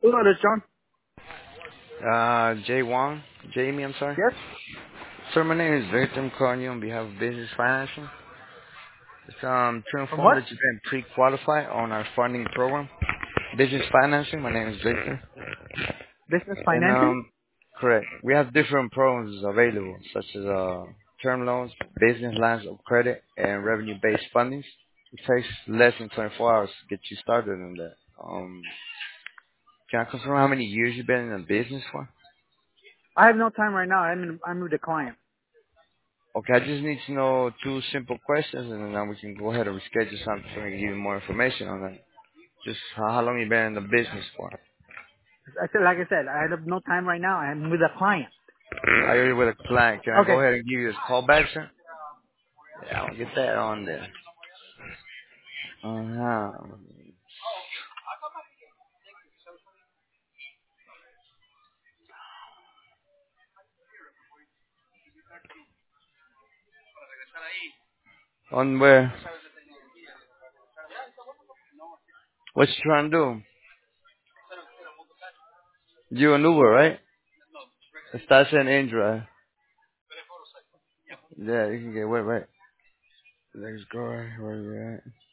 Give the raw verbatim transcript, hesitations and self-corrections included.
Hello, this is John. Uh, Jay Wong, Jamie, I'm sorry. Yes. Sir, my name is Victor. I'm calling you on behalf of Business Financing. It's, um, to From inform what? that you've been pre-qualified on our funding program. Business Financing, my name is Victor. Business And, financing? um, correct. We have different programs available, such as, uh, term loans, business lines of credit, and revenue-based fundings. It takes less than twenty-four hours to get you started on that. Um, can I confirm how many years you've been in the business for? I have no time right now. I'm in, I'm with the client. Okay, I just need to know two simple questions, and then we can go ahead and reschedule something so we can give you more information on that. Just how, how long you been in the business for? I said, like I said, I have no time right now. I'm with a client. Are you with a client? Can I Okay. go ahead and give you this call back, sir? Yeah, I'll get that on there. Uh-huh. On where? What you trying to do? You an Uber, right? Estás en Indra. Yeah, you can get, wait, wait. Let's go right where you at.